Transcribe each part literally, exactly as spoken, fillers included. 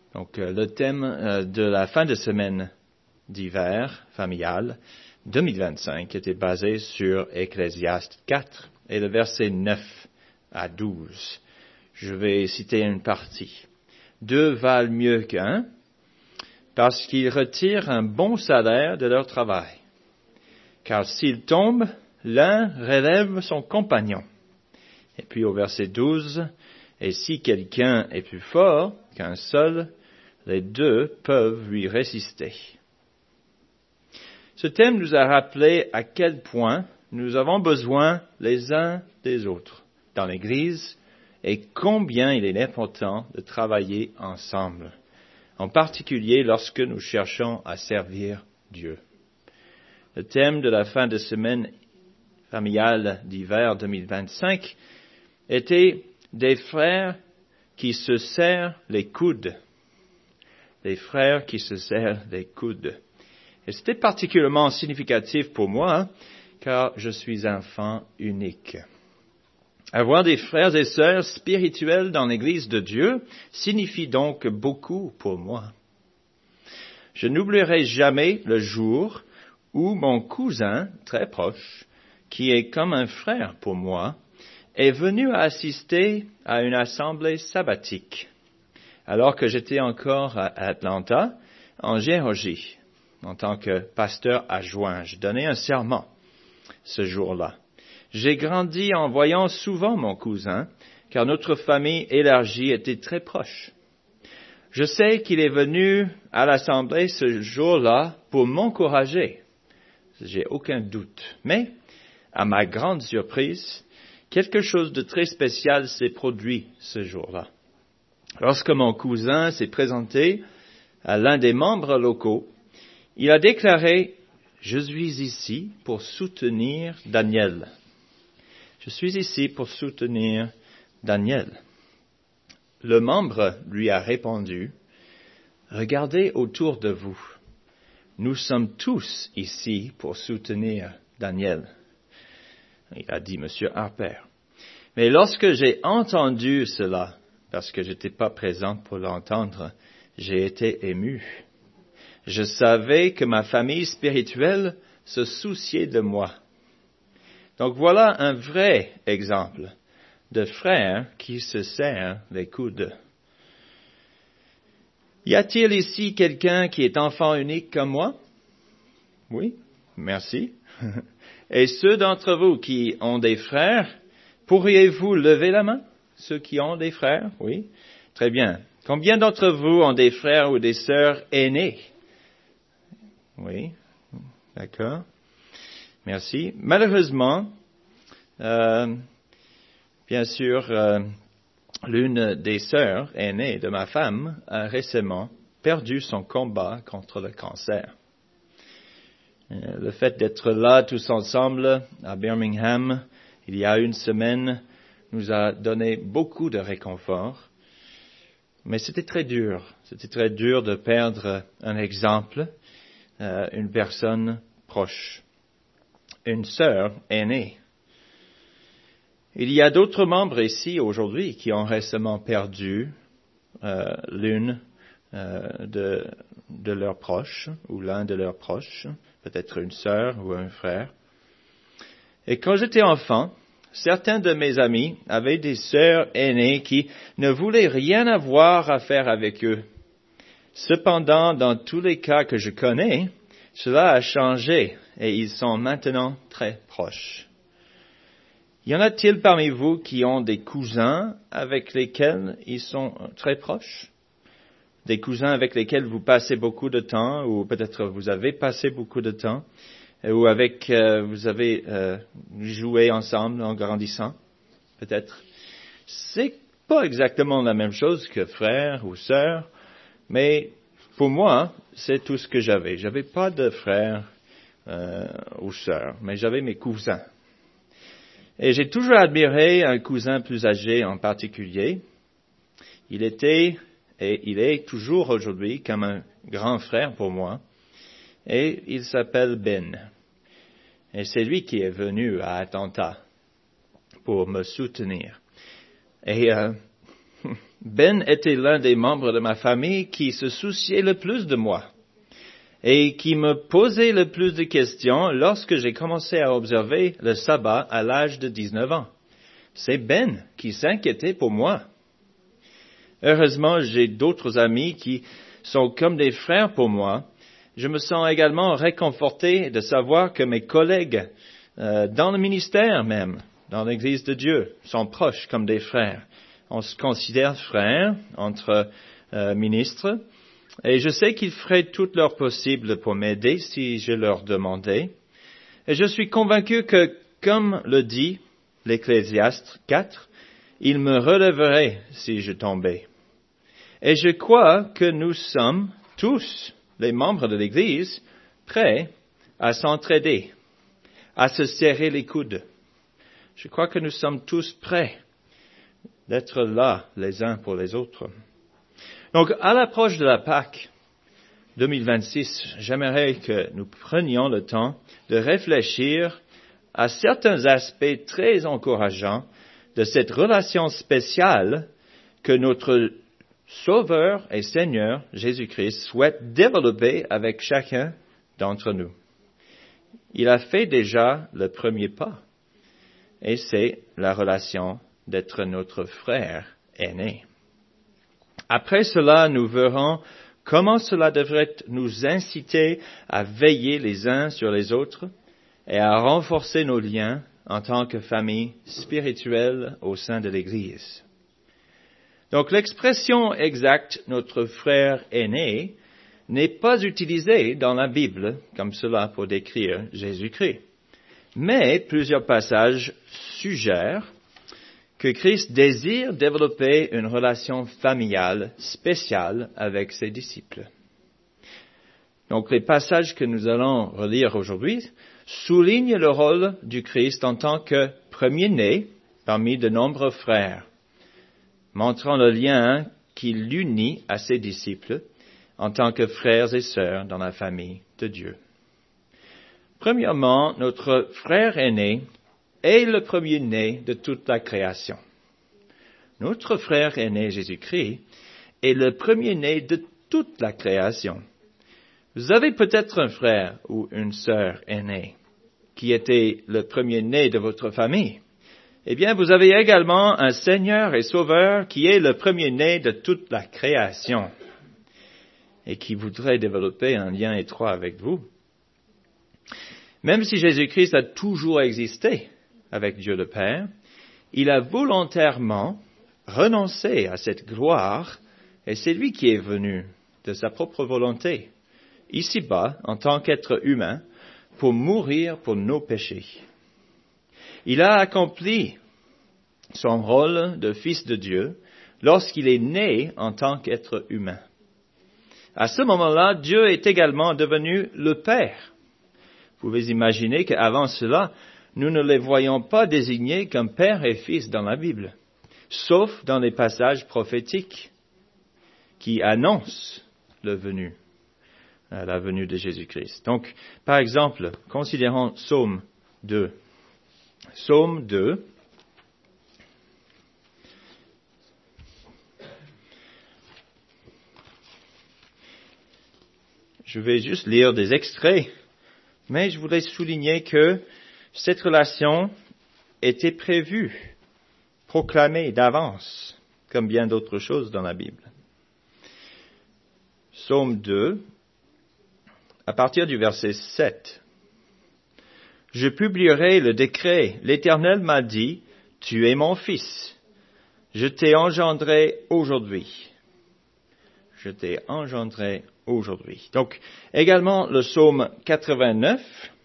Donc, euh, le thème euh, de la fin de semaine d'hiver familial deux mille vingt-cinq était basé sur Ecclésiaste quatre et le verset neuf à douze. Je vais citer une partie. Deux valent mieux qu'un parce qu'ils retirent un bon salaire de leur travail. Car s'ils tombent, l'un relève son compagnon. Et puis au verset douze, et si quelqu'un est plus fort qu'un seul, les deux peuvent lui résister. Ce thème nous a rappelé à quel point nous avons besoin les uns des autres dans l'Église et combien il est important de travailler ensemble, en particulier lorsque nous cherchons à servir Dieu. Le thème de la fin de semaine familiale d'hiver deux mille vingt-cinq était des frères qui se serrent les coudes. Des frères qui se serrent les coudes. Et c'était particulièrement significatif pour moi, car je suis enfant unique. Avoir des frères et sœurs spirituels dans l'Église de Dieu signifie donc beaucoup pour moi. Je n'oublierai jamais le jour où mon cousin, très proche, qui est comme un frère pour moi, est venu assister à une assemblée sabbatique, alors que j'étais encore à Atlanta, en Géorgie, en tant que pasteur adjoint. Je donnais un serment ce jour-là. J'ai grandi en voyant souvent mon cousin, car notre famille élargie était très proche. Je sais qu'il est venu à l'assemblée ce jour-là pour m'encourager. J'ai aucun doute. Mais, à ma grande surprise, quelque chose de très spécial s'est produit ce jour-là. Lorsque mon cousin s'est présenté à l'un des membres locaux, il a déclaré « Je suis ici pour soutenir Daniel. Je suis ici pour soutenir Daniel. » Le membre lui a répondu « Regardez autour de vous. Nous sommes tous ici pour soutenir Daniel. » Il a dit Monsieur Harper. Mais lorsque j'ai entendu cela, parce que je n'étais pas présent pour l'entendre, j'ai été ému. Je savais que ma famille spirituelle se souciait de moi. Donc voilà un vrai exemple de frères qui se serrent les coudes. Y a-t-il ici quelqu'un qui est enfant unique comme moi? Oui, merci. Et ceux d'entre vous qui ont des frères, pourriez-vous lever la main? Ceux qui ont des frères, oui. Très bien. Combien d'entre vous ont des frères ou des sœurs aînés? Oui, d'accord. Merci. Malheureusement, euh, bien sûr, euh, l'une des sœurs aînées de ma femme a récemment perdu son combat contre le cancer. Le fait d'être là tous ensemble à Birmingham, il y a une semaine, nous a donné beaucoup de réconfort. Mais c'était très dur. C'était très dur de perdre un exemple, euh, une personne proche, une sœur aînée. Il y a d'autres membres ici aujourd'hui qui ont récemment perdu euh, l'une euh, de, de leurs proches ou l'un de leurs proches, peut-être une sœur ou un frère. Et quand j'étais enfant, certains de mes amis avaient des sœurs aînées qui ne voulaient rien avoir à faire avec eux. Cependant, dans tous les cas que je connais, cela a changé et ils sont maintenant très proches. Y en a-t-il parmi vous qui ont des cousins avec lesquels ils sont très proches? Des cousins avec lesquels vous passez beaucoup de temps, ou peut-être vous avez passé beaucoup de temps, ou avec euh, vous avez euh, joué ensemble en grandissant, peut-être. C'est pas exactement la même chose que frère ou sœur, mais pour moi, c'est tout ce que j'avais. J'avais pas de frère euh, ou sœur, mais j'avais mes cousins. Et j'ai toujours admiré un cousin plus âgé en particulier. Il était, et il est toujours aujourd'hui, comme un grand frère pour moi. Et il s'appelle Ben. Et c'est lui qui est venu à Atlanta pour me soutenir. Et euh, Ben était l'un des membres de ma famille qui se souciait le plus de moi et qui me posait le plus de questions lorsque j'ai commencé à observer le sabbat à l'âge de dix-neuf ans. C'est Ben qui s'inquiétait pour moi. Heureusement, j'ai d'autres amis qui sont comme des frères pour moi. Je me sens également réconforté de savoir que mes collègues, euh, dans le ministère même, dans l'Église de Dieu, sont proches comme des frères. On se considère frères entre euh, ministres, et je sais qu'ils feraient tout leur possible pour m'aider si je leur demandais. Et je suis convaincu que, comme le dit l'Ecclésiaste quatre, ils me relèveraient si je tombais. Et je crois que nous sommes tous, les membres de l'Église, prêts à s'entraider, à se serrer les coudes. Je crois que nous sommes tous prêts d'être là les uns pour les autres. Donc, à l'approche de la Pâque deux mille vingt-six, j'aimerais que nous prenions le temps de réfléchir à certains aspects très encourageants de cette relation spéciale que notre Sauveur et Seigneur Jésus-Christ souhaite développer avec chacun d'entre nous. Il a fait déjà le premier pas, et c'est la relation d'être notre frère aîné. Après cela, nous verrons comment cela devrait nous inciter à veiller les uns sur les autres et à renforcer nos liens en tant que famille spirituelle au sein de l'Église. Donc l'expression exacte « notre frère aîné » n'est pas utilisée dans la Bible comme cela pour décrire Jésus-Christ. Mais plusieurs passages suggèrent que Christ désire développer une relation familiale spéciale avec ses disciples. Donc les passages que nous allons relire aujourd'hui soulignent le rôle du Christ en tant que premier-né parmi de nombreux frères, montrant le lien qui l'unit à ses disciples en tant que frères et sœurs dans la famille de Dieu. Premièrement, notre frère aîné est le premier-né de toute la création. Notre frère aîné Jésus-Christ est le premier-né de toute la création. Vous avez peut-être un frère ou une sœur aînée qui était le premier-né de votre famille. Eh bien, vous avez également un Seigneur et Sauveur qui est le premier-né de toute la création et qui voudrait développer un lien étroit avec vous. Même si Jésus-Christ a toujours existé avec Dieu le Père, il a volontairement renoncé à cette gloire et c'est lui qui est venu de sa propre volonté, ici-bas, en tant qu'être humain, pour mourir pour nos péchés. Il a accompli son rôle de Fils de Dieu lorsqu'il est né en tant qu'être humain. À ce moment-là, Dieu est également devenu le Père. Vous pouvez imaginer qu'avant cela, nous ne les voyons pas désignés comme Père et Fils dans la Bible, sauf dans les passages prophétiques qui annoncent le venu, la venue de Jésus-Christ. Donc, par exemple, considérons Psaume deux. Psaume deux. Je vais juste lire des extraits, mais je voulais souligner que cette relation était prévue, proclamée d'avance, comme bien d'autres choses dans la Bible. Psaume deux, à partir du verset sept. Je publierai le décret. L'Éternel m'a dit, tu es mon fils. Je t'ai engendré aujourd'hui. Je t'ai engendré aujourd'hui. Donc, également le psaume quatre-vingt-neuf.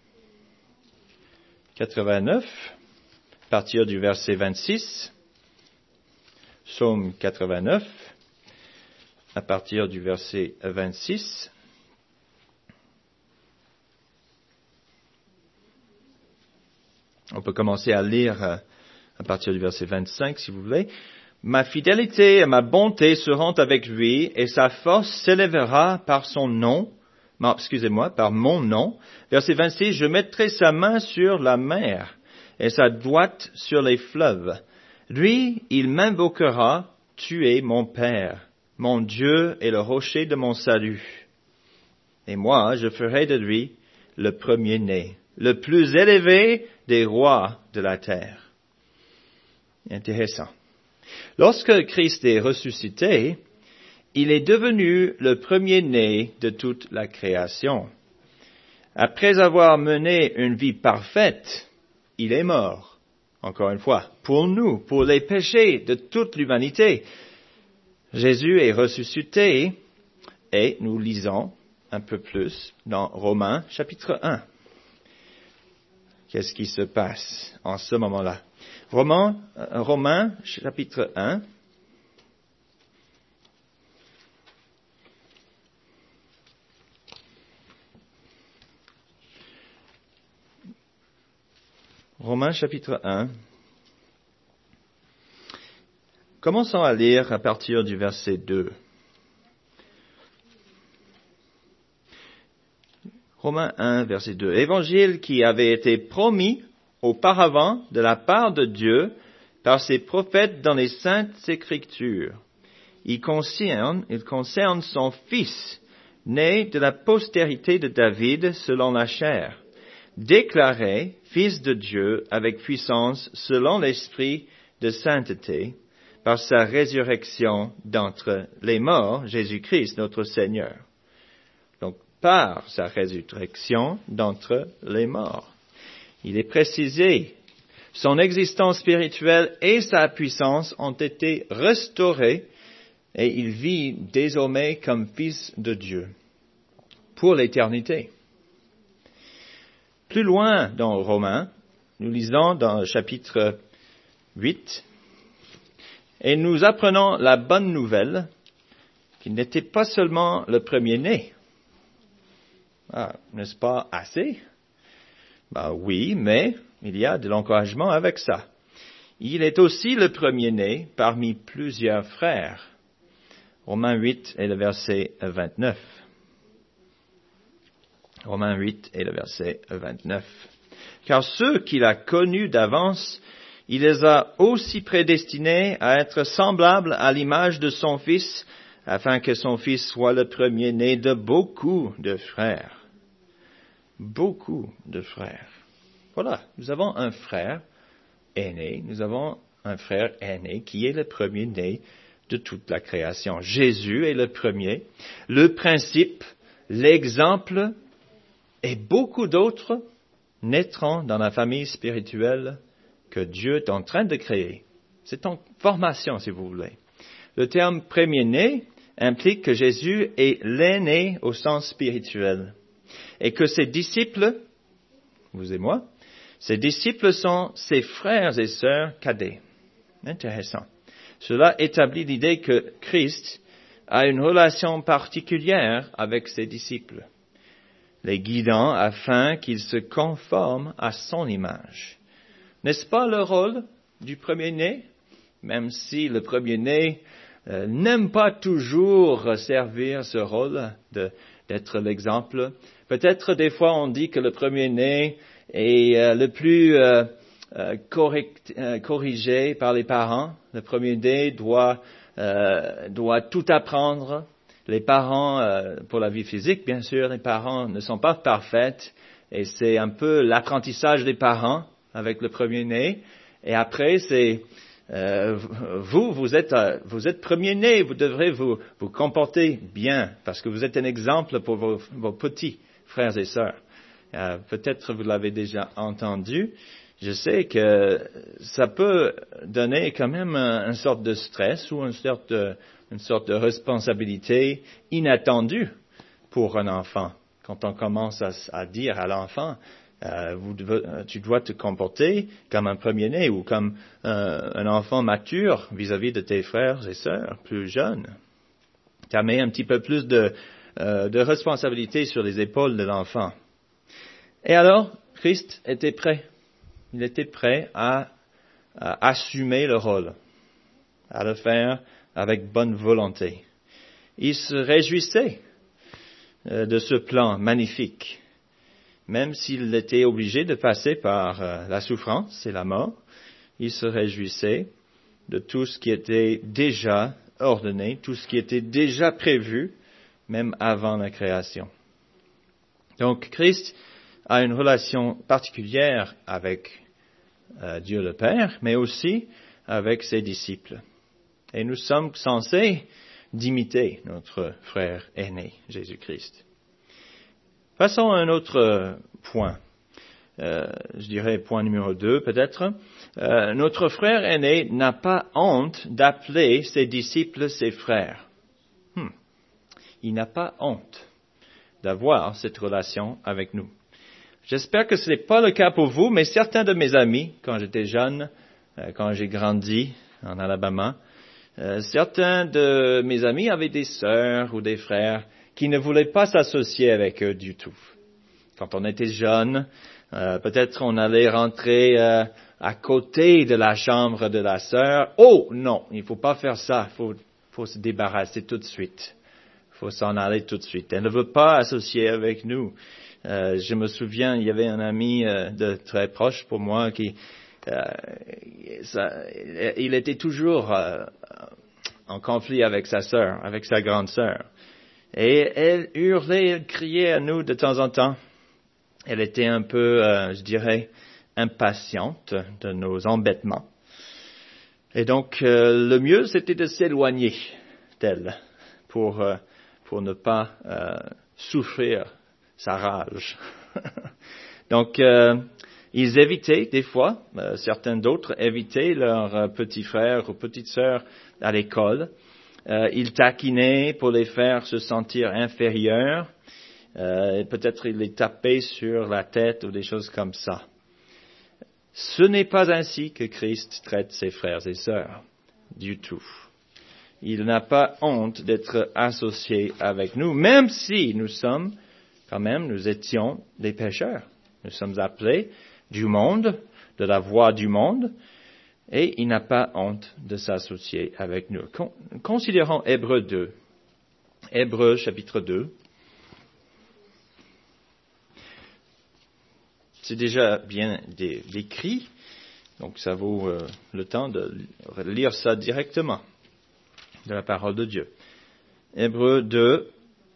quatre-vingt-neuf, à partir du verset vingt-six. Psaume quatre-vingt-neuf, à partir du verset vingt-six. On peut commencer à lire à partir du verset vingt-cinq, si vous voulez. Ma fidélité et ma bonté seront avec lui, et sa force s'élèvera par son nom, non, excusez-moi, par mon nom. Verset vingt-six, je mettrai sa main sur la mer, et sa droite sur les fleuves. Lui, il m'invoquera, tu es mon Père, mon Dieu est le rocher de mon salut. Et moi, je ferai de lui le premier-né, le plus élevé des rois de la terre. » Intéressant. Lorsque Christ est ressuscité, il est devenu le premier-né de toute la création. Après avoir mené une vie parfaite, il est mort, encore une fois, pour nous, pour les péchés de toute l'humanité. Jésus est ressuscité et nous lisons un peu plus dans Romains chapitre un. Qu'est-ce qui se passe en ce moment-là? Romains, Romains chapitre un. Romains chapitre un. Commençons à lire à partir du verset deux. Romains un, verset deux. Évangile qui avait été promis auparavant de la part de Dieu par ses prophètes dans les saintes écritures. Il concerne, il concerne son Fils, né de la postérité de David selon la chair, déclaré Fils de Dieu avec puissance selon l'Esprit de sainteté, par sa résurrection d'entre les morts, Jésus-Christ notre Seigneur. Donc, par sa résurrection d'entre les morts. Il est précisé, son existence spirituelle et sa puissance ont été restaurées et il vit désormais comme Fils de Dieu pour l'éternité. Plus loin dans Romains, nous lisons dans le chapitre huit, et nous apprenons la bonne nouvelle qu'il n'était pas seulement le premier-né. Ah, n'est-ce pas assez? Ben oui, mais il y a de l'encouragement avec ça. Il est aussi le premier-né parmi plusieurs frères. Romains huit et le verset vingt-neuf. Romains huit et le verset vingt-neuf. Car ceux qu'il a connus d'avance, il les a aussi prédestinés à être semblables à l'image de son Fils, afin que son Fils soit le premier-né de beaucoup de frères. Beaucoup de frères. Voilà, nous avons un frère aîné, nous avons un frère aîné qui est le premier-né de toute la création. Jésus est le premier, le principe, l'exemple, et beaucoup d'autres naîtront dans la famille spirituelle que Dieu est en train de créer. C'est en formation, si vous voulez. Le terme premier-né implique que Jésus est l'aîné au sens spirituel et que ses disciples, vous et moi, ses disciples sont ses frères et sœurs cadets. Intéressant. Cela établit l'idée que Christ a une relation particulière avec ses disciples, les guidant afin qu'ils se conforment à son image. N'est-ce pas le rôle du premier-né? Même si le premier-né euh, n'aime pas toujours servir ce rôle de, d'être l'exemple. Peut-être des fois on dit que le premier-né est euh, le plus euh, euh, correct, euh, corrigé par les parents. Le premier-né doit, euh, doit tout apprendre. Les parents, euh, pour la vie physique, bien sûr, les parents ne sont pas parfaits et c'est un peu l'apprentissage des parents avec le premier-né. Et après, c'est euh, vous, vous êtes, euh, vous êtes premier-né, vous devrez vous, vous comporter bien parce que vous êtes un exemple pour vos, vos petits frères et sœurs. Euh, peut-être vous l'avez déjà entendu. Je sais que ça peut donner quand même une sorte de stress ou une sorte de, une sorte de responsabilité inattendue pour un enfant. Quand on commence à, à dire à l'enfant, euh, vous devez, tu dois te comporter comme un premier-né ou comme euh, un enfant mature vis-à-vis de tes frères et sœurs plus jeunes. Ça met un petit peu plus de, euh, de responsabilité sur les épaules de l'enfant. Et alors, Christ était prêt. Il était prêt à, à assumer le rôle, à le faire avec bonne volonté. Il se réjouissait euh, de ce plan magnifique, même s'il était obligé de passer par euh, la souffrance et la mort. Il se réjouissait de tout ce qui était déjà ordonné, tout ce qui était déjà prévu, même avant la création. Donc, Christ a une relation particulière avec euh, Dieu le Père, mais aussi avec ses disciples. Et nous sommes censés d'imiter notre frère aîné, Jésus-Christ. Passons à un autre point. Euh, je dirais point numéro deux peut-être. Euh, notre frère aîné n'a pas honte d'appeler ses disciples ses frères. Hmm. Il n'a pas honte d'avoir cette relation avec nous. J'espère que ce n'est pas le cas pour vous, mais certains de mes amis, quand j'étais jeune, euh, quand j'ai grandi en Alabama, euh, certains de mes amis avaient des sœurs ou des frères qui ne voulaient pas s'associer avec eux du tout. Quand on était jeune, euh, peut-être on allait rentrer euh, à côté de la chambre de la sœur. Oh non, il faut pas faire ça, il faut, faut se débarrasser tout de suite. Il faut s'en aller tout de suite. Elle ne veut pas associer avec nous. Euh, je me souviens, il y avait un ami euh, de très proche pour moi qui, euh, ça, il était toujours euh, en conflit avec sa sœur, avec sa grande sœur. Et elle hurlait, elle criait à nous de temps en temps. Elle était un peu, euh, je dirais, impatiente de nos embêtements. Et donc, euh, le mieux, c'était de s'éloigner d'elle pour, euh, pour ne pas euh, souffrir sa rage. Donc, euh, ils évitaient des fois, euh, certains d'autres évitaient leurs euh, petits frères ou petites sœurs à l'école. Euh, ils taquinaient pour les faire se sentir inférieurs. Euh, peut-être ils les tapaient sur la tête ou des choses comme ça. Ce n'est pas ainsi que Christ traite ses frères et sœurs, du tout. Il n'a pas honte d'être associé avec nous, même si nous sommes, quand même, nous étions des pécheurs. Nous sommes appelés du monde, de la voie du monde, et il n'a pas honte de s'associer avec nous. Con- considérons Hébreux deux. Hébreux chapitre deux. C'est déjà bien dé- décrit, donc ça vaut euh, le temps de lire ça directement de la parole de Dieu. Hébreux deux,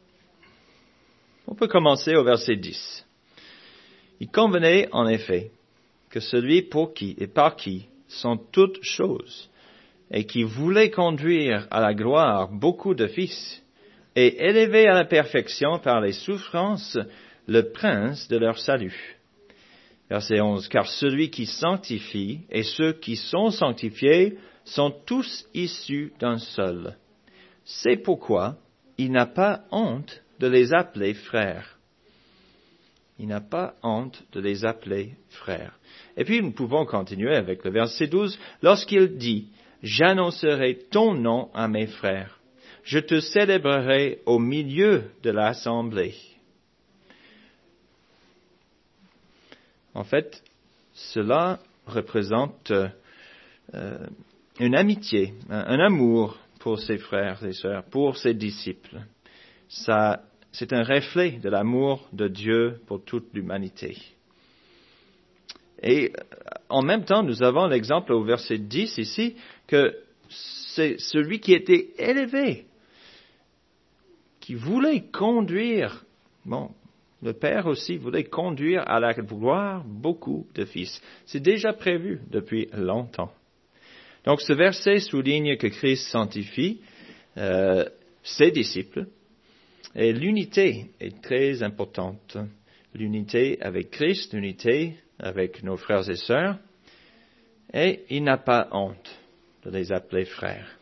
on peut commencer au verset dix. Il convenait en effet que celui pour qui et par qui sont toutes choses, et qui voulait conduire à la gloire beaucoup de fils, et élever à la perfection par les souffrances le prince de leur salut. Verset onze. Car celui qui sanctifie et ceux qui sont sanctifiés sont tous issus d'un seul. C'est pourquoi il n'a pas honte de les appeler frères. Il n'a pas honte de les appeler frères. Et puis nous pouvons continuer avec le verset douze. Lorsqu'il dit, j'annoncerai ton nom à mes frères. Je te célébrerai au milieu de l'assemblée. En fait, cela représente euh, une amitié, un, un amour pour ses frères et sœurs, pour ses disciples. Ça, c'est un reflet de l'amour de Dieu pour toute l'humanité. Et en même temps, nous avons l'exemple au verset dix ici, que c'est celui qui était élevé, qui voulait conduire, bon, le Père aussi voulait conduire à la gloire beaucoup de fils. C'est déjà prévu depuis longtemps. Donc ce verset souligne que Christ sanctifie euh, ses disciples et l'unité est très importante. L'unité avec Christ, l'unité avec nos frères et sœurs, et il n'a pas honte de les appeler frères.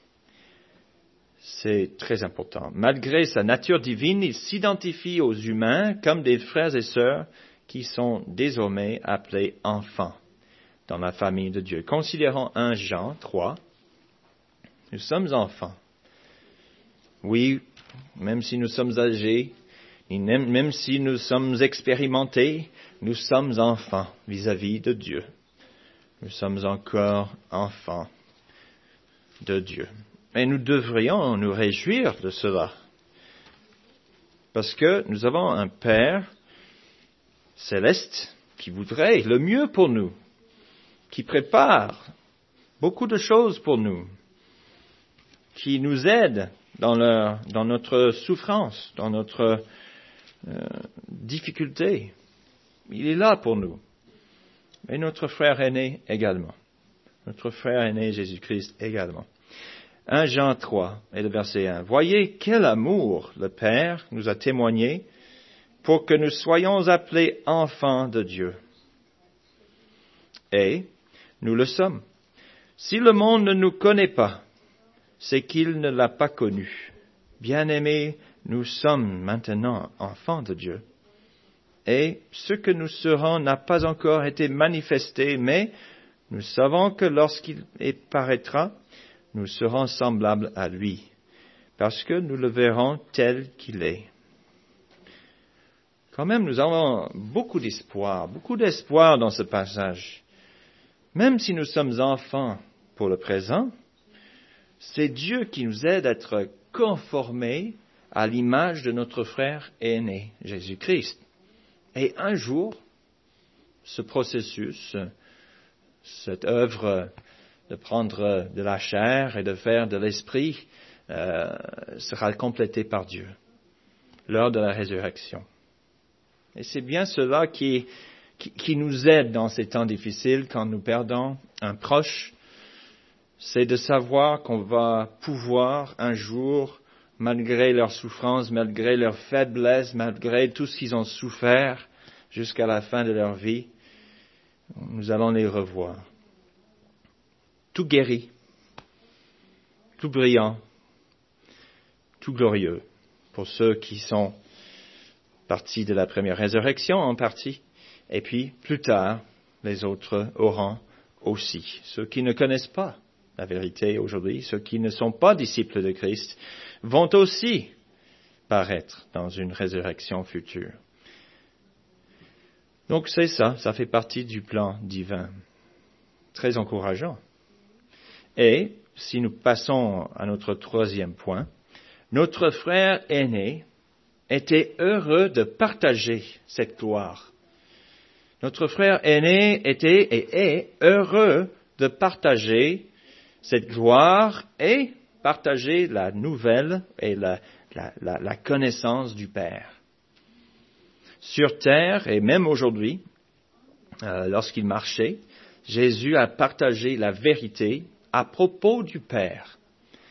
C'est très important. Malgré sa nature divine, il s'identifie aux humains comme des frères et sœurs qui sont désormais appelés enfants dans la famille de Dieu. Considérons premier Jean trois. Nous sommes enfants. Oui, même si nous sommes âgés, même si nous sommes expérimentés, nous sommes enfants vis-à-vis de Dieu. Nous sommes encore enfants de Dieu. Et nous devrions nous réjouir de cela. Parce que nous avons un Père céleste qui voudrait le mieux pour nous, qui prépare beaucoup de choses pour nous, qui nous aident dans, leur, dans notre souffrance, dans notre euh, difficulté. Il est là pour nous. Et notre frère aîné également. Notre frère aîné Jésus-Christ également. un Jean trois et le verset un. Voyez quel amour le Père nous a témoigné pour que nous soyons appelés enfants de Dieu. Et nous le sommes. Si le monde ne nous connaît pas, c'est qu'il ne l'a pas connu. Bien-aimés, nous sommes maintenant enfants de Dieu. Et ce que nous serons n'a pas encore été manifesté, mais nous savons que lorsqu'il paraîtra, nous serons semblables à lui, parce que nous le verrons tel qu'il est. Quand même, nous avons beaucoup d'espoir, beaucoup d'espoir dans ce passage. Même si nous sommes enfants pour le présent, c'est Dieu qui nous aide à être conformés à l'image de notre frère aîné, Jésus-Christ. Et un jour, ce processus, cette œuvre de prendre de la chair et de faire de l'esprit euh, sera complétée par Dieu lors de la résurrection. Et c'est bien cela qui, qui, qui nous aide dans ces temps difficiles quand nous perdons un proche, c'est de savoir qu'on va pouvoir un jour, malgré leur souffrance, malgré leur faiblesse, malgré tout ce qu'ils ont souffert jusqu'à la fin de leur vie, nous allons les revoir. Tout guéri, tout brillant, tout glorieux pour ceux qui sont partis de la première résurrection en partie, et puis plus tard, les autres auront aussi. Ceux qui ne connaissent pas la vérité aujourd'hui, ceux qui ne sont pas disciples de Christ, vont aussi paraître dans une résurrection future. Donc c'est ça, ça fait partie du plan divin. Très encourageant. Et, si nous passons à notre troisième point, notre frère aîné était heureux de partager cette gloire. Notre frère aîné était et est heureux de partager cette gloire et partager la nouvelle et la, la, la, la connaissance du Père. Sur terre, et même aujourd'hui, euh, lorsqu'il marchait, Jésus a partagé la vérité à propos du Père.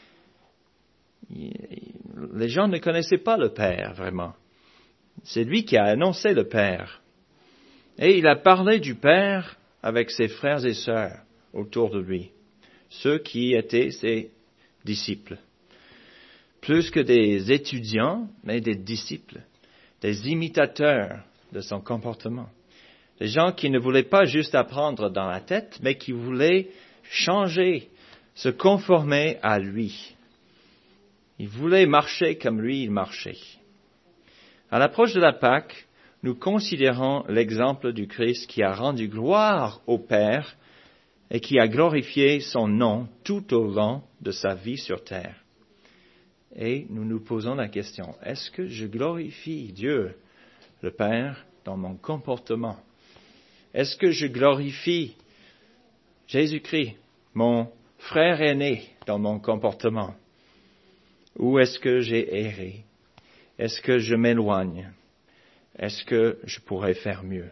Les gens ne connaissaient pas le Père, vraiment. C'est lui qui a annoncé le Père. Et il a parlé du Père avec ses frères et sœurs autour de lui, ceux qui étaient ses disciples. Plus que des étudiants, mais des disciples, des imitateurs de son comportement. Des gens qui ne voulaient pas juste apprendre dans la tête, mais qui voulaient changer, se conformer à lui. Ils voulaient marcher comme lui, il marchait. À l'approche de la Pâque, nous considérons l'exemple du Christ qui a rendu gloire au Père et qui a glorifié son nom tout au long de sa vie sur terre. Et nous nous posons la question, est-ce que je glorifie Dieu, le Père, dans mon comportement? Est-ce que je glorifie Jésus-Christ, mon frère aîné, dans mon comportement? Ou est-ce que j'ai erré? Est-ce que je m'éloigne? Est-ce que je pourrais faire mieux?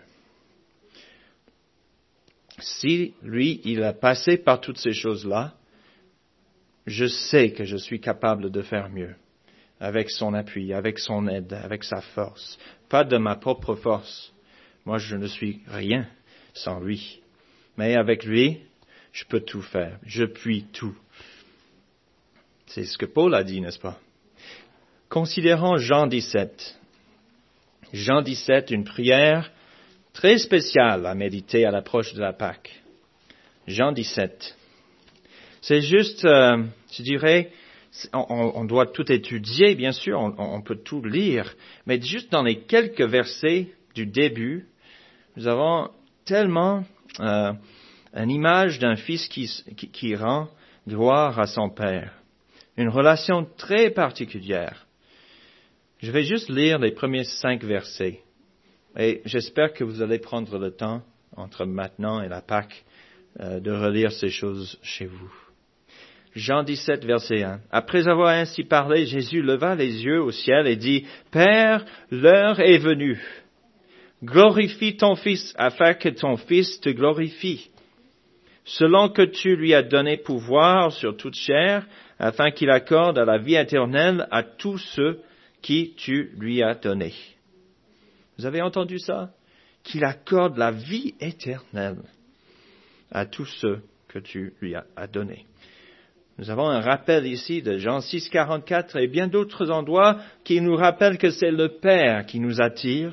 Si lui, il a passé par toutes ces choses-là, je sais que je suis capable de faire mieux, avec son appui, avec son aide, avec sa force, pas de ma propre force. Moi, je ne suis rien sans lui. Mais avec lui, je peux tout faire. Je puis tout. C'est ce que Paul a dit, n'est-ce pas? Considérons Jean dix-sept. Jean dix-sept, une prière très spéciale à méditer à l'approche de la Pâque. Jean dix-sept. C'est juste, euh, je dirais, on, on doit tout étudier, bien sûr, on, on peut tout lire, mais juste dans les quelques versets du début, nous avons tellement euh, une image d'un fils qui, qui, qui rend gloire à son Père. Une relation très particulière. Je vais juste lire les premiers cinq versets. Et j'espère que vous allez prendre le temps, entre maintenant et la Pâque, euh, de relire ces choses chez vous. Jean dix-sept, verset un. Après avoir ainsi parlé, Jésus leva les yeux au ciel et dit, « Père, l'heure est venue. Glorifie ton Fils, afin que ton Fils te glorifie, selon que tu lui as donné pouvoir sur toute chair, afin qu'il accorde à la vie éternelle à tous ceux qui tu lui as donnés. » Vous avez entendu ça? Qu'il accorde la vie éternelle à tous ceux que tu lui as donnés. Nous avons un rappel ici de Jean six, quarante-quatre et bien d'autres endroits qui nous rappellent que c'est le Père qui nous attire.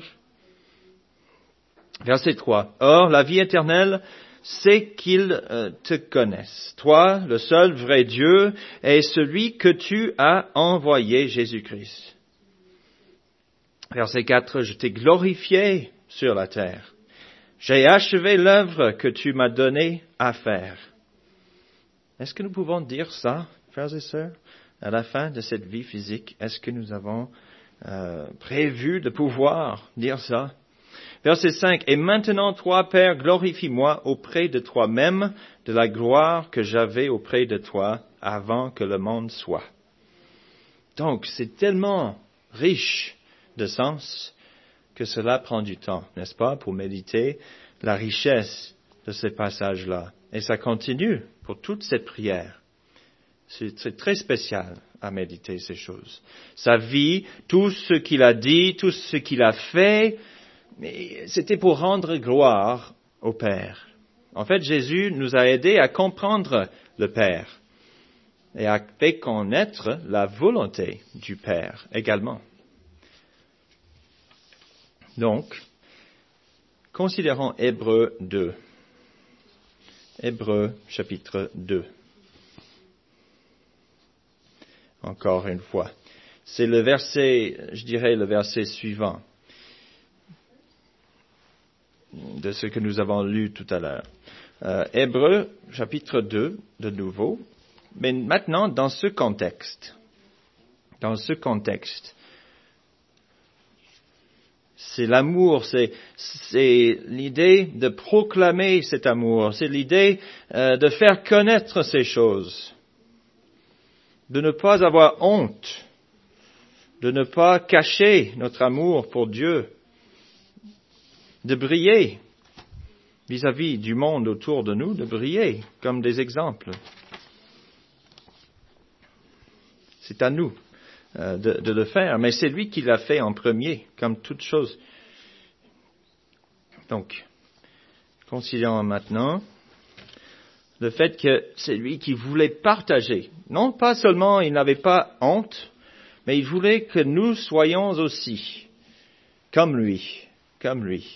Verset trois. Or, la vie éternelle, c'est qu'ils euh, te connaissent, toi, le seul vrai Dieu, et celui que tu as envoyé, Jésus-Christ. Verset quatre. Je t'ai glorifié sur la terre. J'ai achevé l'œuvre que tu m'as donnée à faire. Est-ce que nous pouvons dire ça, frères et sœurs, à la fin de cette vie physique? Est-ce que nous avons euh, prévu de pouvoir dire ça? Verset cinq. Et maintenant, toi, Père, glorifie-moi auprès de toi-même de la gloire que j'avais auprès de toi avant que le monde soit. Donc, c'est tellement riche de sens que cela prend du temps, n'est-ce pas, pour méditer la richesse de ces passages-là. Et ça continue pour toute cette prière. C'est, c'est très spécial à méditer ces choses. Sa vie, tout ce qu'il a dit, tout ce qu'il a fait, mais c'était pour rendre gloire au Père. En fait, Jésus nous a aidés à comprendre le Père et à faire connaître la volonté du Père également. Donc, considérons Hébreux deux. Hébreux chapitre deux. Encore une fois. C'est le verset, je dirais le verset suivant de ce que nous avons lu tout à l'heure. Euh, Hébreux chapitre deux, de nouveau. Mais maintenant, dans ce contexte, dans ce contexte, c'est l'amour, c'est, c'est l'idée de proclamer cet amour, c'est l'idée euh, de faire connaître ces choses, de ne pas avoir honte, de ne pas cacher notre amour pour Dieu, de briller vis-à-vis du monde autour de nous, de briller comme des exemples. C'est à nous euh, de, de le faire, mais c'est lui qui l'a fait en premier, comme toute chose. Donc, considérons maintenant le fait que c'est lui qui voulait partager. Non pas seulement il n'avait pas honte, mais il voulait que nous soyons aussi comme lui, comme lui.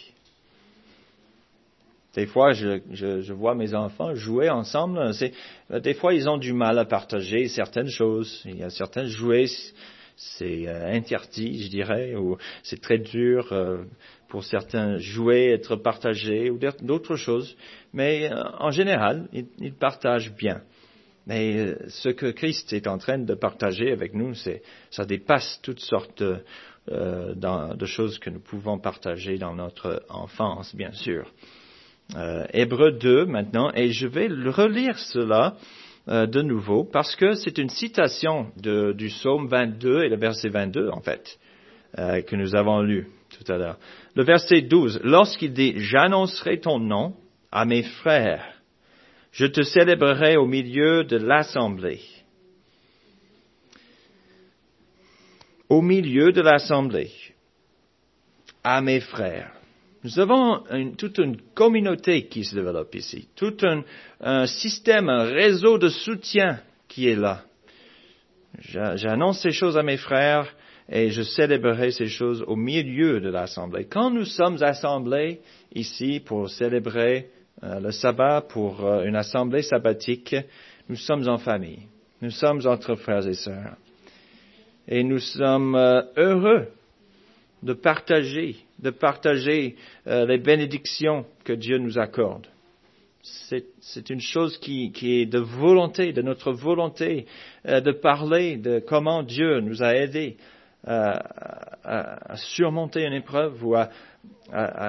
Des fois, je, je, je vois mes enfants jouer ensemble. C'est, des fois, ils ont du mal à partager certaines choses. Il y a certains jouets, c'est euh, interdit, je dirais, ou c'est très dur euh, pour certains jouets être partagés ou d'autres choses. Mais euh, en général, ils, ils partagent bien. Mais euh, ce que Christ est en train de partager avec nous, c'est, ça dépasse toutes sortes de, euh, dans, de choses que nous pouvons partager dans notre enfance, bien sûr. Euh, Hébreux deux maintenant, et je vais relire cela euh, de nouveau parce que c'est une citation de, du psaume vingt-deux et le verset vingt-deux en fait euh, que nous avons lu tout à l'heure. Le verset douze, lorsqu'il dit « J'annoncerai ton nom à mes frères, je te célébrerai au milieu de l'assemblée. » Au milieu de l'assemblée, à mes frères. Nous avons une, toute une communauté qui se développe ici, tout un, un système, un réseau de soutien qui est là. J'annonce ces choses à mes frères et je célébrerai ces choses au milieu de l'assemblée. Quand nous sommes assemblés ici pour célébrer euh, le sabbat, pour euh, une assemblée sabbatique, nous sommes en famille. Nous sommes entre frères et sœurs. Et nous sommes euh, heureux de partager, de partager euh, les bénédictions que Dieu nous accorde. C'est, c'est une chose qui, qui est de volonté, de notre volonté, euh, de parler de comment Dieu nous a aidés euh, à, à surmonter une épreuve ou à, à,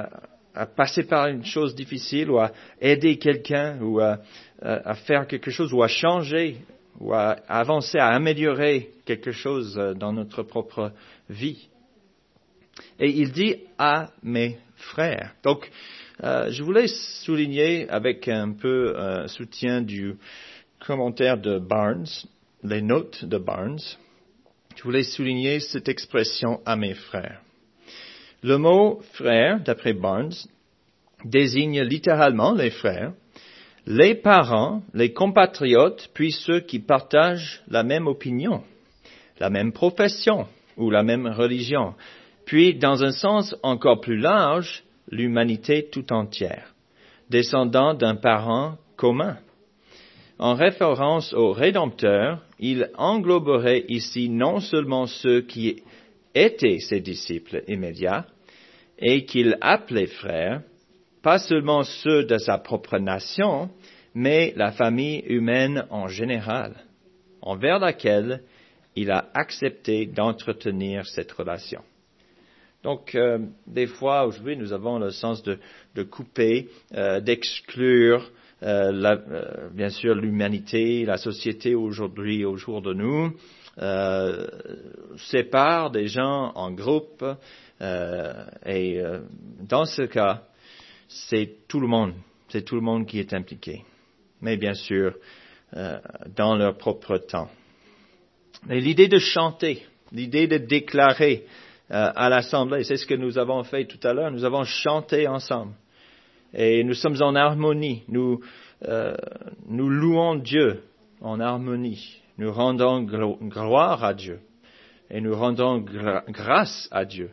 à passer par une chose difficile ou à aider quelqu'un ou à, à faire quelque chose ou à changer ou à avancer, à améliorer quelque chose dans notre propre vie. Et il dit à mes frères. Donc, euh, je voulais souligner avec un peu euh, soutien du commentaire de Barnes, les notes de Barnes, je voulais souligner cette expression à mes frères. Le mot frère, d'après Barnes, désigne littéralement les frères, les parents, les compatriotes, puis ceux qui partagent la même opinion, la même profession ou la même religion, puis dans un sens encore plus large, l'humanité tout entière, descendant d'un parent commun. En référence au Rédempteur, il engloberait ici non seulement ceux qui étaient ses disciples immédiats et qu'il appelait frères, pas seulement ceux de sa propre nation, mais la famille humaine en général, envers laquelle il a accepté d'entretenir cette relation. Donc, euh, des fois, aujourd'hui, nous avons le sens de, de couper, euh, d'exclure, euh, la, euh, bien sûr, l'humanité, la société aujourd'hui, au jour de nous, euh, sépare des gens en groupes, euh, et euh, dans ce cas, c'est tout le monde, c'est tout le monde qui est impliqué. Mais bien sûr, euh, dans leur propre temps. Mais l'idée de chanter, l'idée de déclarer euh, à l'Assemblée, c'est ce que nous avons fait tout à l'heure, nous avons chanté ensemble. Et nous sommes en harmonie, nous, euh, nous louons Dieu en harmonie, nous rendons glo- gloire à Dieu et nous rendons gra- grâce à Dieu.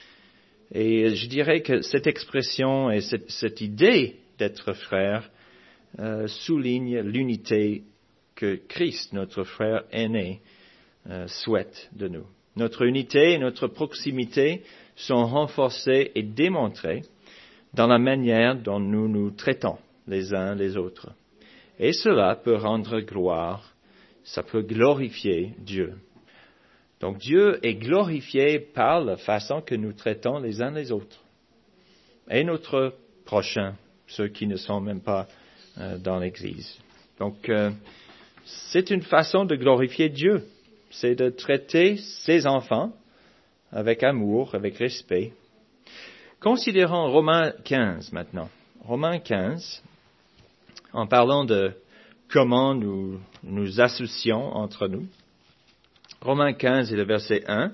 Et je dirais que cette expression et cette, cette idée d'être frère euh, souligne l'unité que Christ, notre frère aîné, euh, souhaite de nous. Notre unité et notre proximité sont renforcées et démontrées dans la manière dont nous nous traitons les uns les autres. Et cela peut rendre gloire, ça peut glorifier Dieu. Donc Dieu est glorifié par la façon que nous traitons les uns les autres. Et notre prochain, ceux qui ne sont même pas euh, dans l'Église. Donc euh, c'est une façon de glorifier Dieu. C'est de traiter ses enfants avec amour, avec respect. Considérons Romains quinze maintenant. Romains quinze, en parlant de comment nous nous associons entre nous. Romains quinze et le verset un.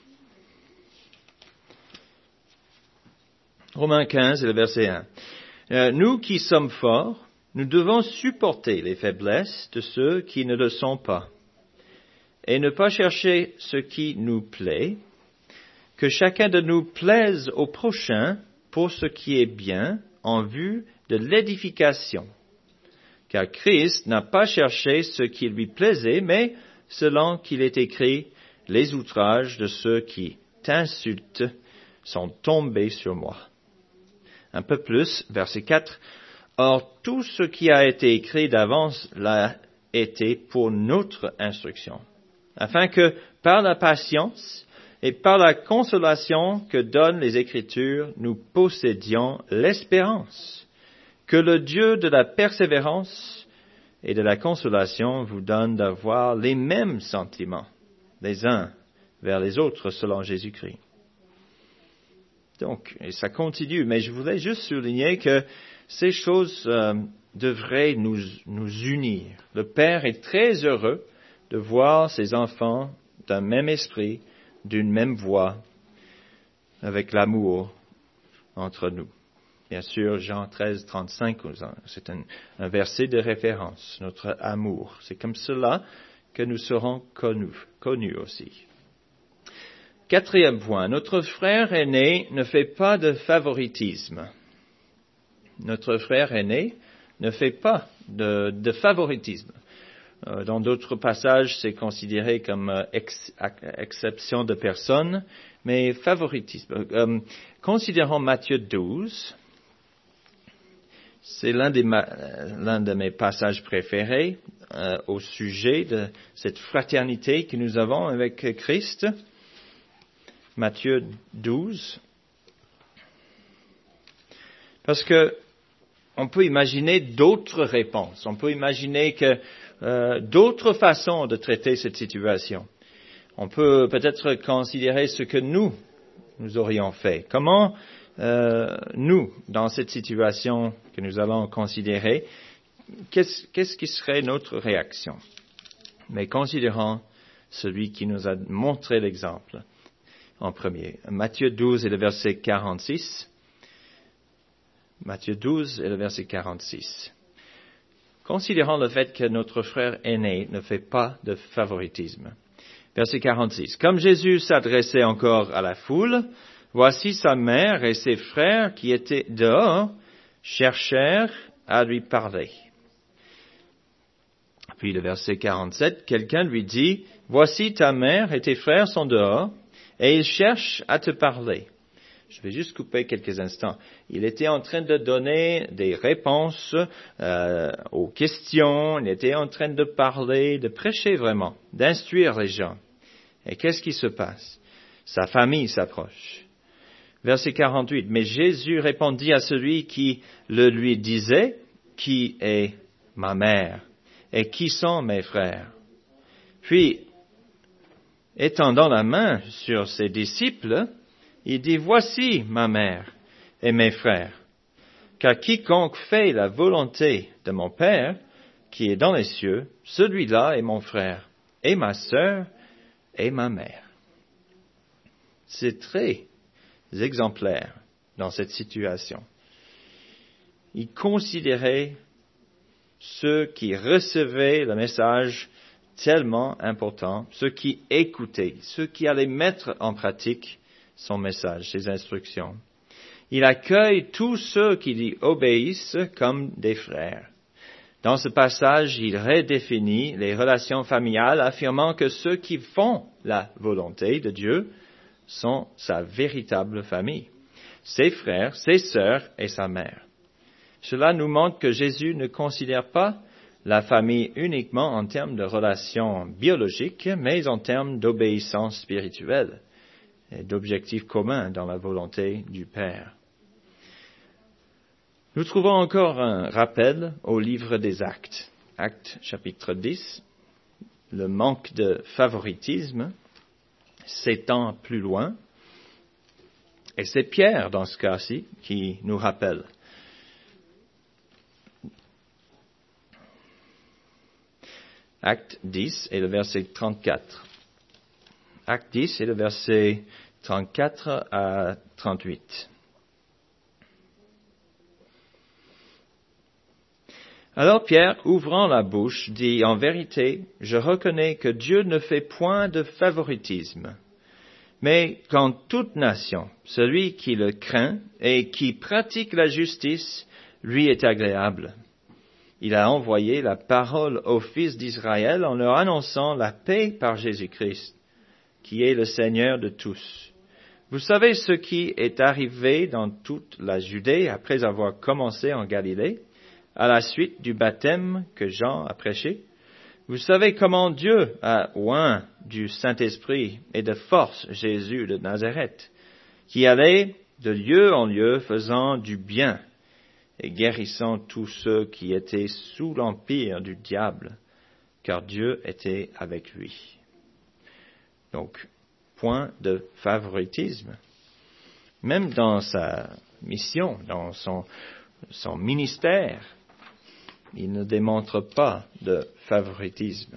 Romains quinze et le verset un. Euh, nous qui sommes forts, nous devons supporter les faiblesses de ceux qui ne le sont pas, et ne pas chercher ce qui nous plaît, que chacun de nous plaise au prochain pour ce qui est bien en vue de l'édification. Car Christ n'a pas cherché ce qui lui plaisait, mais selon qu'il est écrit, les outrages de ceux qui t'insultent sont tombés sur moi. Un peu plus, verset quatre. Or, tout ce qui a été écrit d'avance l'a été pour notre instruction, afin que, par la patience et par la consolation que donnent les Écritures, nous possédions l'espérance. Que le Dieu de la persévérance et de la consolation vous donne d'avoir les mêmes sentiments, les uns vers les autres, selon Jésus-Christ. Donc, et ça continue, mais je voulais juste souligner que ces choses euh, devraient nous, nous unir. Le Père est très heureux de voir ses enfants d'un même esprit, d'une même voix, avec l'amour entre nous. Bien sûr, Jean treize, trente-cinq, c'est un, un verset de référence, notre amour. C'est comme cela que nous serons connus, connus aussi. Quatrième point, notre frère aîné ne fait pas de favoritisme. Notre frère aîné ne fait pas de, de favoritisme. Euh, dans d'autres passages, c'est considéré comme euh, ex, exception de personne, mais favoritisme. Euh, considérons Matthieu douze. C'est l'un, des ma, l'un de mes passages préférés euh, au sujet de cette fraternité que nous avons avec Christ. Matthieu douze. Parce que on peut imaginer d'autres réponses. On peut imaginer que euh, d'autres façons de traiter cette situation. On peut peut-être considérer ce que nous, nous aurions fait. Comment euh, nous, dans cette situation que nous allons considérer, qu'est-ce, qu'est-ce qui serait notre réaction? Mais considérons celui qui nous a montré l'exemple en premier. Matthieu douze et le verset quarante-six. Matthieu douze et le verset quarante-six. Considérons le fait que notre frère aîné ne fait pas de favoritisme. Verset quarante-six. Comme Jésus s'adressait encore à la foule, voici sa mère et ses frères qui étaient dehors cherchèrent à lui parler. Puis le verset quarante-sept, quelqu'un lui dit, voici ta mère et tes frères sont dehors et ils cherchent à te parler. Je vais juste couper quelques instants. Il était en train de donner des réponses euh, aux questions, il était en train de parler, de prêcher vraiment, d'instruire les gens. Et qu'est-ce qui se passe? Sa famille s'approche. Verset quarante-huit. Mais Jésus répondit à celui qui le lui disait, qui est ma mère et qui sont mes frères? Puis, étendant la main sur ses disciples, il dit, voici ma mère et mes frères. Car quiconque fait la volonté de mon Père, qui est dans les cieux, celui-là est mon frère et ma sœur et ma mère. C'est très exemplaire dans cette situation. Il considérait ceux qui recevaient le message tellement important, ceux qui écoutaient, ceux qui allaient mettre en pratique son message, ses instructions. Il accueille tous ceux qui lui obéissent comme des frères. Dans ce passage, il redéfinit les relations familiales, affirmant que ceux qui font la volonté de Dieu sont sa véritable famille, ses frères, ses sœurs et sa mère. Cela nous montre que Jésus ne considère pas la famille uniquement en termes de relations biologiques, mais en termes d'obéissance spirituelle et d'objectifs communs dans la volonté du Père. Nous trouvons encore un rappel au livre des Actes, Actes chapitre dix. Le manque de favoritisme s'étend plus loin, et c'est Pierre dans ce cas-ci qui nous rappelle. Acte dix et le verset trente-quatre. Acte dix et le verset trente-quatre à trente-huit. Alors Pierre, ouvrant la bouche, dit, en vérité, je reconnais que Dieu ne fait point de favoritisme, mais qu'en toute nation, celui qui le craint et qui pratique la justice, lui est agréable. Il a envoyé la parole aux fils d'Israël en leur annonçant la paix par Jésus-Christ, qui est le Seigneur de tous. Vous savez ce qui est arrivé dans toute la Judée après avoir commencé en Galilée, à la suite du baptême que Jean a prêché. Vous savez comment Dieu a oint du Saint-Esprit et de force Jésus de Nazareth, qui allait de lieu en lieu faisant du bien et guérissant tous ceux qui étaient sous l'empire du diable, car Dieu était avec lui. Donc, point de favoritisme. Même dans sa mission, dans son, son ministère, il ne démontre pas de favoritisme.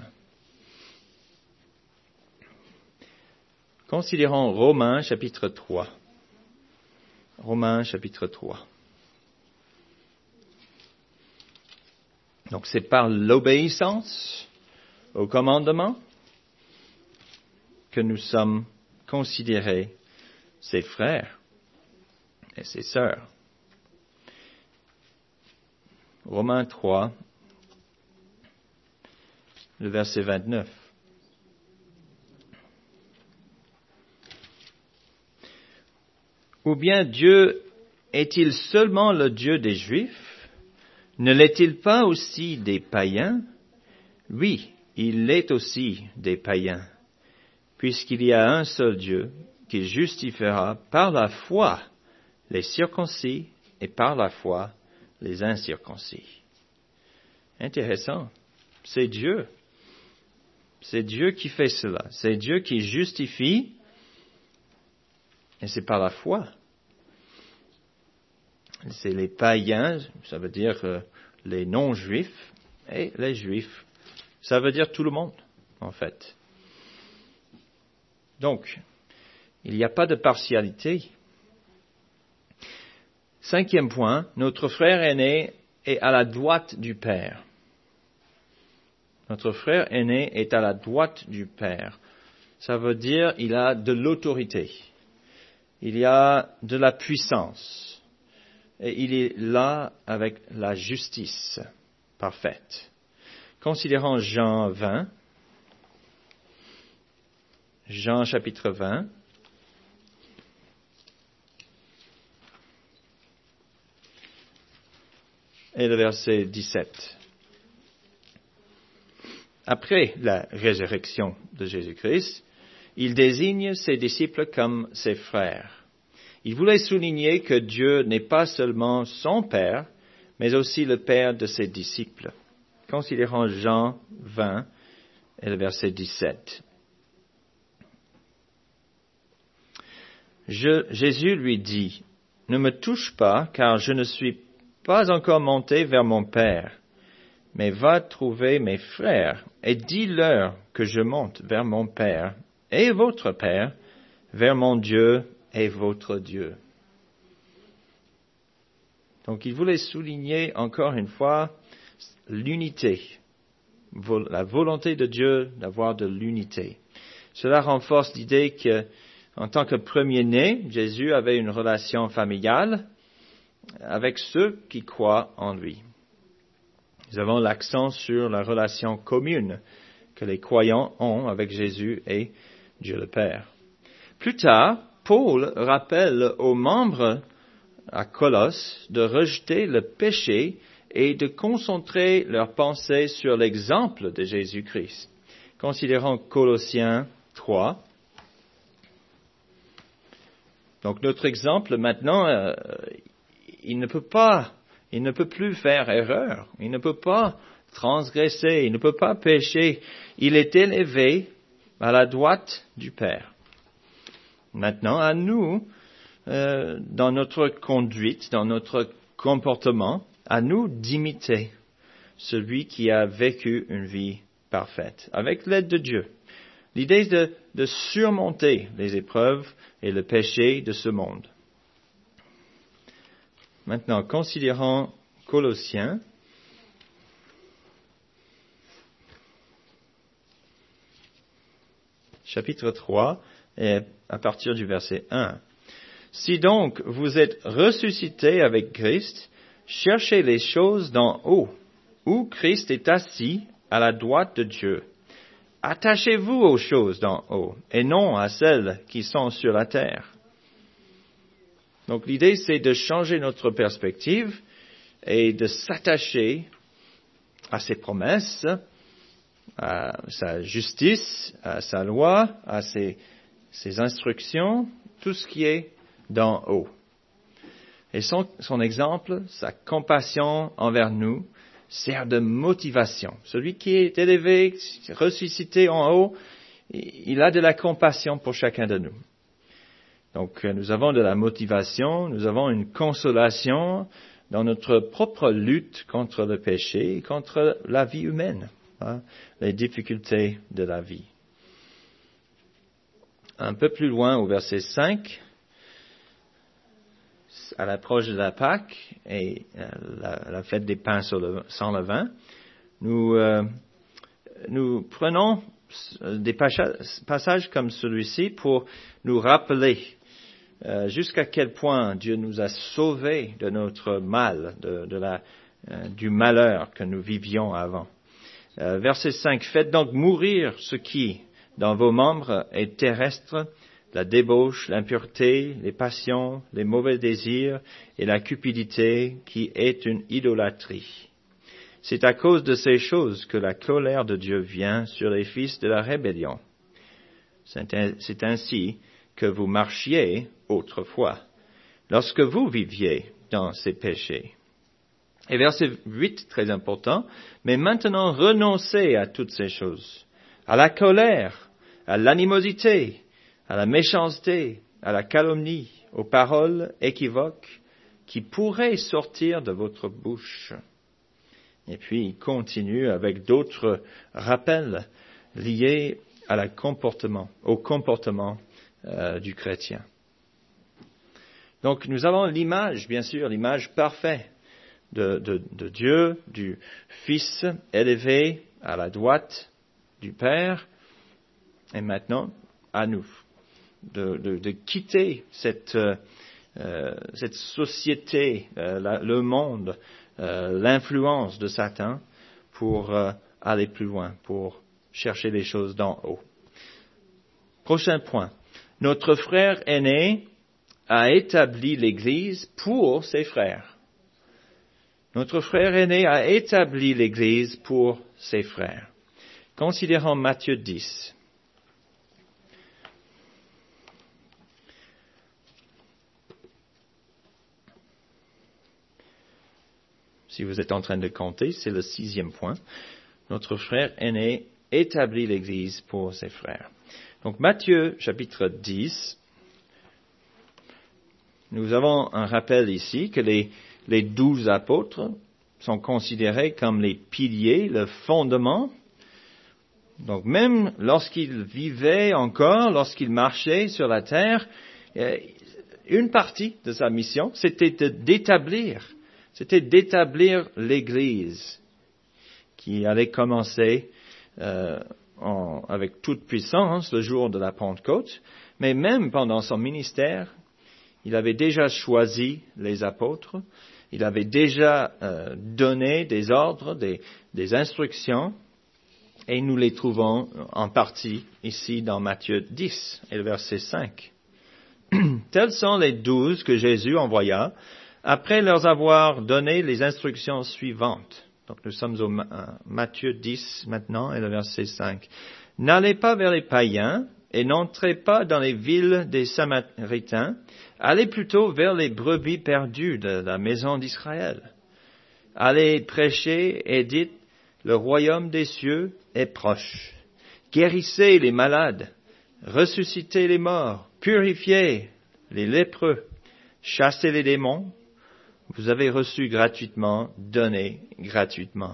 Considérons Romains chapitre trois. Romains chapitre trois. Donc c'est par l'obéissance au commandement que nous sommes considérés ses frères et ses sœurs. Romains trois, le verset vingt-neuf. Ou bien Dieu est-il seulement le Dieu des Juifs? Ne l'est-il pas aussi des païens? Oui, il l'est aussi des païens, puisqu'il y a un seul Dieu qui justifiera par la foi les circoncis et par la foi les incirconcis. Intéressant. C'est Dieu. C'est Dieu qui fait cela. C'est Dieu qui justifie, et c'est par la foi. C'est les païens, ça veut dire euh, les non-juifs, et les juifs. Ça veut dire tout le monde, en fait. Donc, il n'y a pas de partialité. Cinquième point, notre frère aîné est à la droite du Père. Notre frère aîné est à la droite du Père. Ça veut dire il a de l'autorité. Il y a de la puissance. Et il est là avec la justice parfaite. Considérons Jean vingt. Jean chapitre vingt. Et le verset dix-sept. Après la résurrection de Jésus-Christ, il désigne ses disciples comme ses frères. Il voulait souligner que Dieu n'est pas seulement son Père, mais aussi le Père de ses disciples. Considérons Jean vingt et le verset dix-sept. Je, Jésus lui dit, « Ne me touche pas, car je ne suis pas encore monté vers mon Père, mais va trouver mes frères et dis-leur que je monte vers mon Père et votre Père, vers mon Dieu et votre Dieu. » Donc il voulait souligner encore une fois l'unité, la volonté de Dieu d'avoir de l'unité. Cela renforce l'idée que, en tant que premier-né, Jésus avait une relation familiale avec ceux qui croient en lui. Nous avons l'accent sur la relation commune que les croyants ont avec Jésus et Dieu le Père. Plus tard, Paul rappelle aux membres à Colosse de rejeter le péché et de concentrer leurs pensées sur l'exemple de Jésus-Christ. Considérons Colossiens trois. Donc notre exemple maintenant, euh, il ne peut pas, il ne peut plus faire erreur, il ne peut pas transgresser, il ne peut pas pécher. Il est élevé à la droite du Père. Maintenant, à nous, euh, dans notre conduite, dans notre comportement, à nous d'imiter celui qui a vécu une vie parfaite, avec l'aide de Dieu. L'idée est de, de surmonter les épreuves et le péché de ce monde. Maintenant, considérons Colossiens. Chapitre trois, et à partir du verset un. « Si donc vous êtes ressuscités avec Christ, cherchez les choses d'en haut, où Christ est assis à la droite de Dieu. Attachez-vous aux choses d'en haut, et non à celles qui sont sur la terre. » Donc l'idée, c'est de changer notre perspective et de s'attacher à ses promesses, à sa justice, à sa loi, à ses, ses instructions, tout ce qui est d'en haut. Et son, son exemple, sa compassion envers nous, sert de motivation. Celui qui est élevé, ressuscité en haut, il a de la compassion pour chacun de nous. Donc nous avons de la motivation, nous avons une consolation dans notre propre lutte contre le péché et contre la vie humaine, hein, les difficultés de la vie. Un peu plus loin au verset cinq, à l'approche de la Pâque et la, la fête des pains sans levain, nous, euh, nous prenons des passages comme celui-ci pour nous rappeler euh, jusqu'à quel point Dieu nous a sauvés de notre mal, de, de la, euh, du malheur que nous vivions avant. Euh, verset cinq, « Faites donc mourir ce qui, dans vos membres, est terrestre, la débauche, l'impureté, les passions, les mauvais désirs et la cupidité qui est une idolâtrie. C'est à cause de ces choses que la colère de Dieu vient sur les fils de la rébellion. C'est ainsi que vous marchiez autrefois, lorsque vous viviez dans ses péchés. Et verset huit, très important, mais maintenant renoncez à toutes ces choses, à la colère, à l'animosité, à la méchanceté, à la calomnie, aux paroles équivoques qui pourraient sortir de votre bouche. Et puis il continue avec d'autres rappels liés à la comportement, au comportement euh, du chrétien. Donc nous avons l'image, bien sûr, l'image parfaite de, de, de Dieu, du Fils élevé à la droite du Père, et maintenant à nous, de, de, de quitter cette, euh, cette société, euh, la, le monde, euh, l'influence de Satan pour euh, aller plus loin, pour chercher les choses d'en haut. Prochain point. Notre frère aîné a établi l'Église pour ses frères. Notre frère aîné a établi l'Église pour ses frères. Considérons Matthieu dix. Si vous êtes en train de compter, c'est le sixième point. Notre frère aîné établit l'Église pour ses frères. Donc Matthieu chapitre dix, nous avons un rappel ici que les, les douze apôtres sont considérés comme les piliers, le fondement. Donc même lorsqu'ils vivaient encore, lorsqu'ils marchaient sur la terre, une partie de sa mission, c'était de, d'établir, c'était d'établir l'Église qui allait commencer euh, en, avec toute puissance le jour de la Pentecôte, mais même pendant son ministère, il avait déjà choisi les apôtres, il avait déjà euh, donné des ordres, des, des instructions, et nous les trouvons en partie ici dans Matthieu dix et le verset cinq. Tels sont les douze que Jésus envoya après leur avoir donné les instructions suivantes. Donc nous sommes au Matthieu dix maintenant et le verset cinq. N'allez pas vers les païens et n'entrez pas dans les villes des Samaritains, allez plutôt vers les brebis perdues de la maison d'Israël. Allez prêcher et dites, le royaume des cieux est proche. Guérissez les malades, ressuscitez les morts, purifiez les lépreux, chassez les démons. Vous avez reçu gratuitement, donnez gratuitement.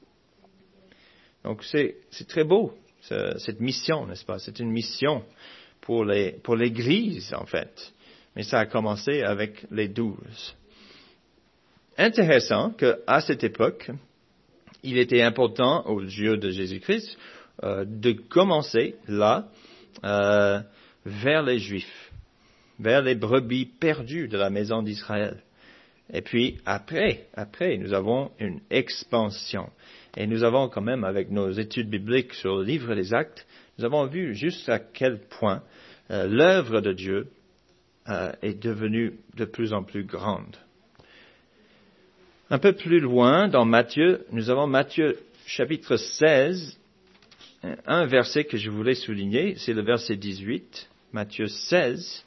Donc c'est, c'est très beau, cette mission, n'est-ce pas? C'est une mission pour les, pour l'Église, en fait. Mais ça a commencé avec les douze. Intéressant qu'à cette époque, il était important aux yeux de Jésus-Christ euh, de commencer là, euh, vers les Juifs, vers les brebis perdues de la maison d'Israël. Et puis après, après, nous avons une expansion. Et nous avons quand même, avec nos études bibliques sur le livre des Actes, nous avons vu jusqu'à quel point euh, l'œuvre de Dieu euh, est devenue de plus en plus grande. Un peu plus loin, dans Matthieu, nous avons Matthieu chapitre seize, un verset que je voulais souligner, c'est le verset dix-huit, Matthieu seize.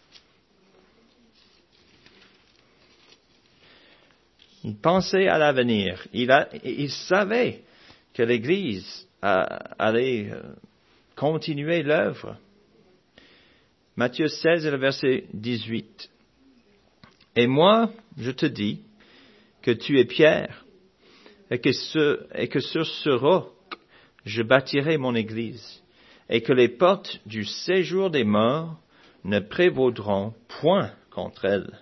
Il pensait à l'avenir. Il, a, il savait que l'Église a, allait continuer l'œuvre. Matthieu seize et le verset dix-huit. Et moi, je te dis que tu es Pierre, et que, ce, et que sur ce roc, je bâtirai mon Église, et que les portes du séjour des morts ne prévaudront point contre elle.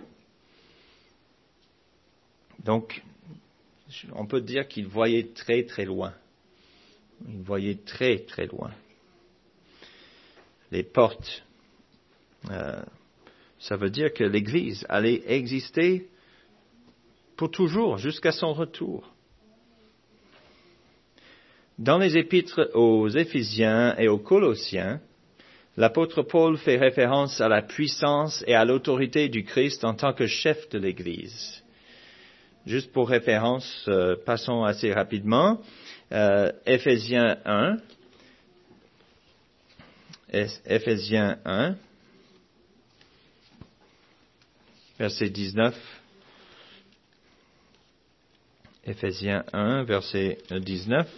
Donc, on peut dire qu'il voyait très très loin. Il voyait très très loin. Les portes, euh, ça veut dire que l'Église allait exister pour toujours, jusqu'à son retour. Dans les épîtres aux Éphésiens et aux Colossiens, l'apôtre Paul fait référence à la puissance et à l'autorité du Christ en tant que chef de l'Église. Juste pour référence, euh, passons assez rapidement. Euh, Éphésiens un. Éphésiens un. Verset dix-neuf. Éphésiens un, verset dix-neuf.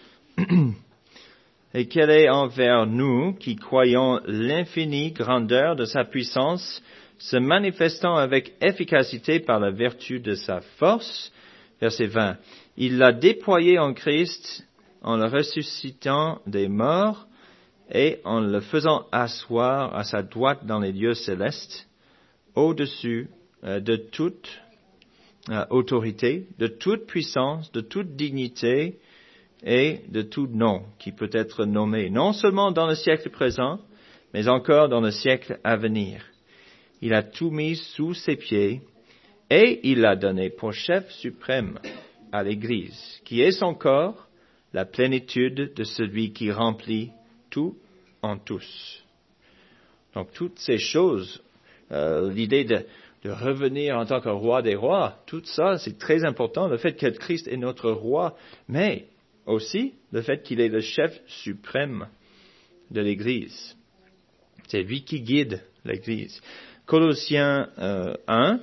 Et quelle est envers nous qui croyons l'infinie grandeur de sa puissance, se manifestant avec efficacité par la vertu de sa force. Verset vingt. Il l'a déployé en Christ en le ressuscitant des morts et en le faisant asseoir à sa droite dans les lieux célestes, au-dessus euh, de toute euh, autorité, de toute puissance, de toute dignité et de tout nom qui peut être nommé, non seulement dans le siècle présent, mais encore dans le siècle à venir. Il a tout mis sous ses pieds et il l'a donné pour chef suprême à l'Église, qui est son corps, la plénitude de celui qui remplit tout en tous. Donc toutes ces choses, euh, l'idée de, de revenir en tant que roi des rois, tout ça c'est très important, le fait que Christ est notre roi, mais aussi le fait qu'il est le chef suprême de l'Église. C'est lui qui guide l'Église. Colossiens euh, un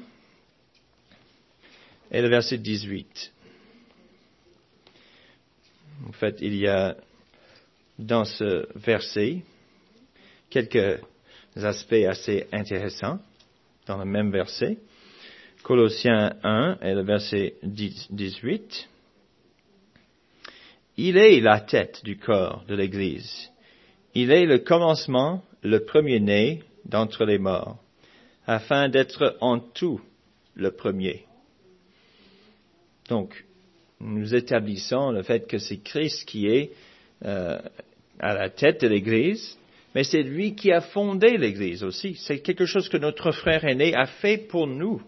et le verset dix-huit. En fait, il y a dans ce verset quelques aspects assez intéressants dans le même verset. Colossiens un et le verset dix-huit. Il est la tête du corps de l'Église. Il est le commencement, le premier-né d'entre les morts, afin d'être en tout le premier. Donc, nous établissons le fait que c'est Christ qui est euh, à la tête de l'Église, mais c'est lui qui a fondé l'Église aussi. C'est quelque chose que notre frère aîné a fait pour nous.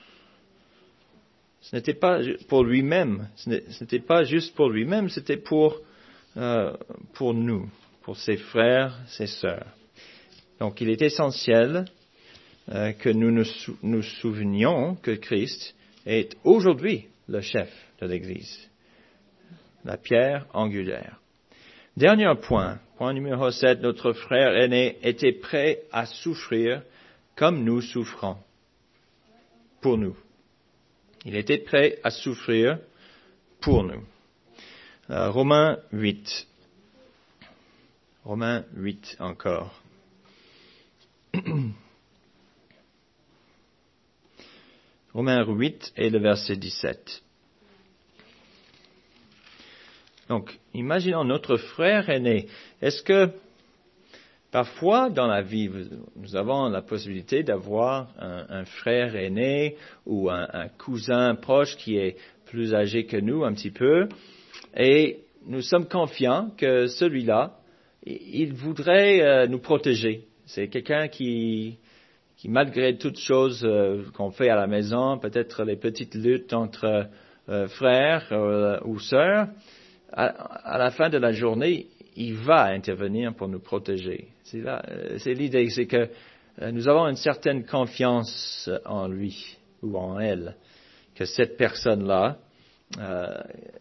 Ce n'était pas pour lui-même, ce n'était pas juste pour lui-même, c'était pour, euh, pour nous, pour ses frères, ses sœurs. Donc il est essentiel euh, que nous nous, sou- nous souvenions que Christ est aujourd'hui le chef de l'Église, la pierre angulaire. Dernier point, point numéro sept, notre frère aîné était prêt à souffrir comme nous souffrons, pour nous. Il était prêt à souffrir pour nous. Euh, Romains huit. Romains huit encore. Romains huit et le verset dix-sept. Donc, imaginons notre frère aîné. Est-ce que parfois dans la vie, nous avons la possibilité d'avoir un, un frère aîné ou un, un cousin proche qui est plus âgé que nous un petit peu, et nous sommes confiants que celui-là, il voudrait euh, nous protéger. C'est quelqu'un qui, qui malgré toutes choses euh, qu'on fait à la maison, peut-être les petites luttes entre euh, frères euh, ou sœurs, à, à la fin de la journée, il va intervenir pour nous protéger. C'est là, c'est l'idée, c'est que nous avons une certaine confiance en lui ou en elle, que cette personne-là euh,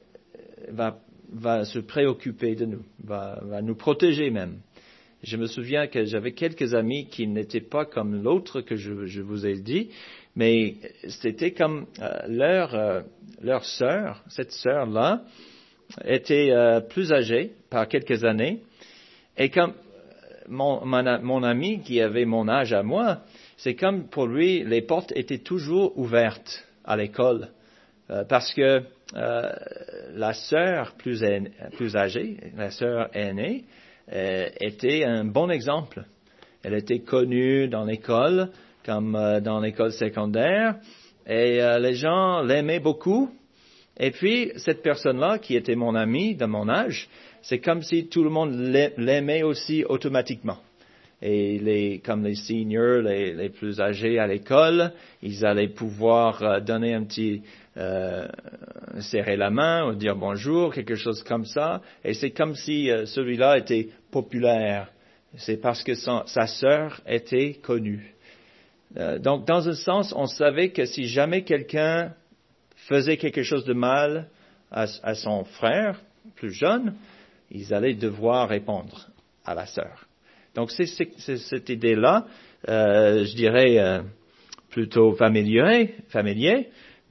va, va se préoccuper de nous, va, va nous protéger même. Je me souviens que j'avais quelques amis qui n'étaient pas comme l'autre que je, je vous ai dit, mais c'était comme euh, leur, euh, leur sœur, cette sœur-là, était euh, plus âgée par quelques années, et comme mon, mon, mon ami qui avait mon âge à moi, c'est comme pour lui, les portes étaient toujours ouvertes à l'école, euh, parce que euh, la sœur plus, aînée, plus âgée, la sœur aînée, euh, était un bon exemple. Elle était connue dans l'école, comme euh, dans l'école secondaire, et euh, les gens l'aimaient beaucoup. Et puis, cette personne-là, qui était mon ami de mon âge, c'est comme si tout le monde l'aimait aussi automatiquement. Et les, comme les seniors, les, les plus âgés à l'école, ils allaient pouvoir euh, donner un petit, euh, serrer la main ou dire bonjour, quelque chose comme ça. Et c'est comme si euh, celui-là était populaire. C'est parce que son, sa sœur était connue. Euh, donc, dans un sens, on savait que si jamais quelqu'un faisait quelque chose de mal à, à son frère, plus jeune, ils allaient devoir répondre à la sœur. Donc c'est, c'est, c'est cette idée-là, euh, je dirais euh, plutôt familier, familier, mais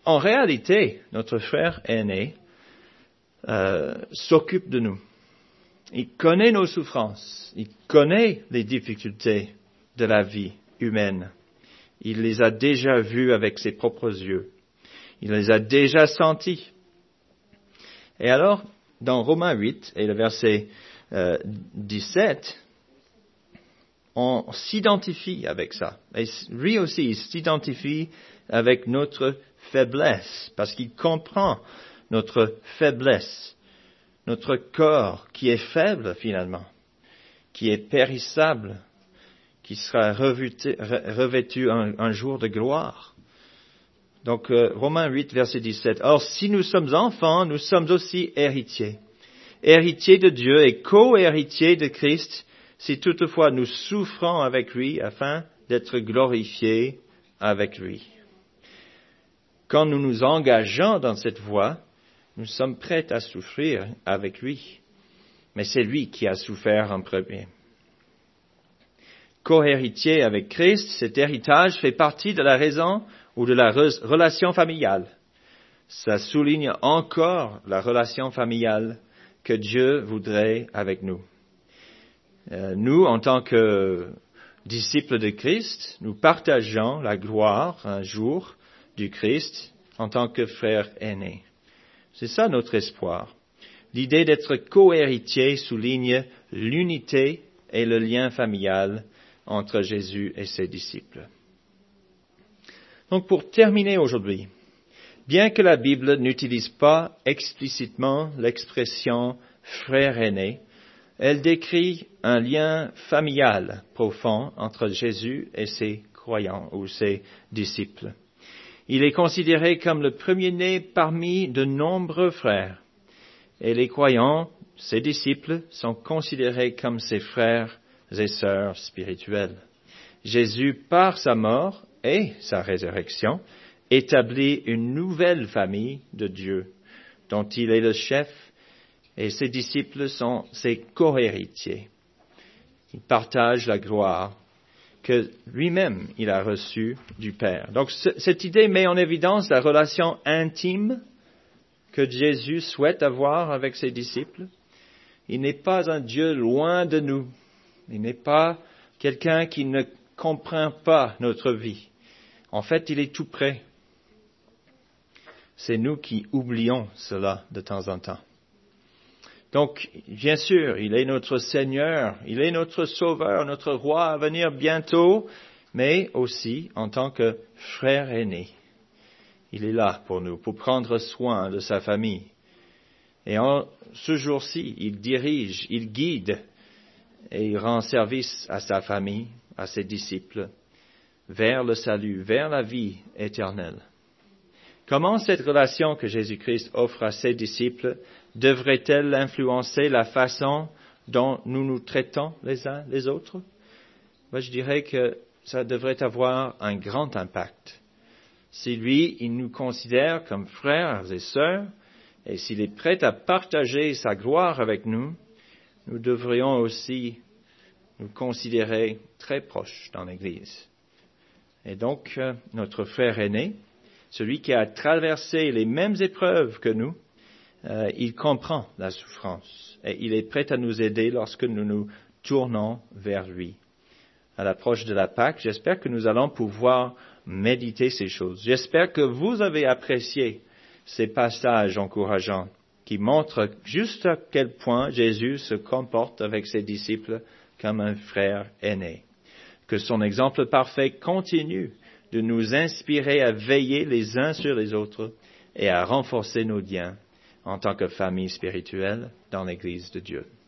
en réalité, notre frère aîné euh, s'occupe de nous. Il connaît nos souffrances, il connaît les difficultés de la vie humaine. Il les a déjà vues avec ses propres yeux. Il les a déjà senties. Et alors, dans Romains huit et le verset euh, dix-sept, on s'identifie avec ça. Et lui aussi, il s'identifie avec notre faiblesse, parce qu'il comprend notre faiblesse, notre corps qui est faible finalement, qui est périssable, qui sera revêtu, revêtu un, un jour de gloire. Donc, euh, Romains huit, verset dix-sept. « Or, si nous sommes enfants, nous sommes aussi héritiers. Héritiers de Dieu et co-héritiers de Christ, si toutefois nous souffrons avec lui, afin d'être glorifiés avec lui. » Quand nous nous engageons dans cette voie, nous sommes prêts à souffrir avec lui. Mais c'est lui qui a souffert en premier. Co-héritier avec Christ, cet héritage fait partie de la raison ou de la re- relation familiale. Ça souligne encore la relation familiale que Dieu voudrait avec nous. Euh, nous, en tant que disciples de Christ, nous partageons la gloire un jour du Christ en tant que frère aîné. C'est ça notre espoir. L'idée d'être co-héritier souligne l'unité et le lien familial entre Jésus et ses disciples. Donc pour terminer aujourd'hui, bien que la Bible n'utilise pas explicitement l'expression frère aîné, elle décrit un lien familial profond entre Jésus et ses croyants ou ses disciples. Il est considéré comme le premier-né parmi de nombreux frères, et les croyants, ses disciples, sont considérés comme ses frères et sœurs spirituels. Jésus, par sa mort et sa résurrection, établit une nouvelle famille de Dieu, dont il est le chef, et ses disciples sont ses co-héritiers. Il partage la gloire que lui-même il a reçue du Père. Donc c- cette idée met en évidence la relation intime que Jésus souhaite avoir avec ses disciples. Il n'est pas un Dieu loin de nous. Il n'est pas quelqu'un qui ne comprend pas notre vie. En fait, il est tout près. C'est nous qui oublions cela de temps en temps. Donc, bien sûr, il est notre Seigneur, il est notre Sauveur, notre Roi à venir bientôt, mais aussi en tant que frère aîné. Il est là pour nous, pour prendre soin de sa famille. Et en ce jour-ci, il dirige, il guide et il rend service à sa famille, à ses disciples, vers le salut, vers la vie éternelle. Comment cette relation que Jésus-Christ offre à ses disciples devrait-elle influencer la façon dont nous nous traitons les uns les autres? Moi, je dirais que ça devrait avoir un grand impact. Si lui, il nous considère comme frères et sœurs, et s'il est prêt à partager sa gloire avec nous, nous devrions aussi nous considérer très proches dans l'Église. Et donc, euh, notre frère aîné, celui qui a traversé les mêmes épreuves que nous, euh, il comprend la souffrance et il est prêt à nous aider lorsque nous nous tournons vers lui. À l'approche de la Pâque, j'espère que nous allons pouvoir méditer ces choses. J'espère que vous avez apprécié ces passages encourageants qui montrent juste à quel point Jésus se comporte avec ses disciples comme un frère aîné. Que son exemple parfait continue de nous inspirer à veiller les uns sur les autres et à renforcer nos liens en tant que famille spirituelle dans l'Église de Dieu.